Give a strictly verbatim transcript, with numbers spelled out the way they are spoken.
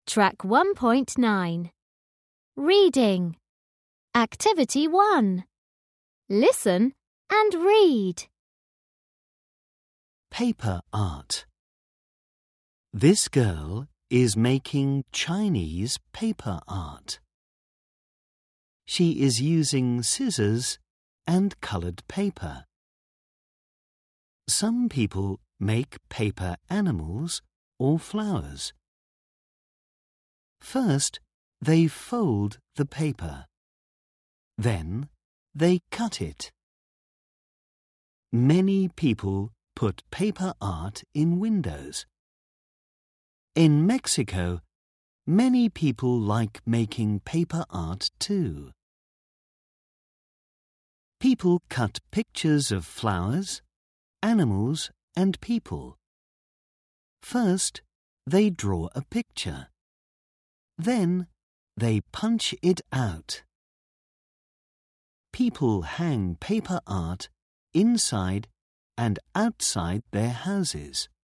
Track one point nine. Reading. Activity one. Listen and read. Paper art. This girl is making Chinese paper art. She is using scissors and colored paper. Some people make paper animals or flowers. First, they fold the paper. Then, they cut it. Many people put paper art in windows. In Mexico, many people like making paper art too. People cut pictures of flowers, animals, and people. First, they draw a picture. Then, they punch it out. People hang paper art inside and outside their houses.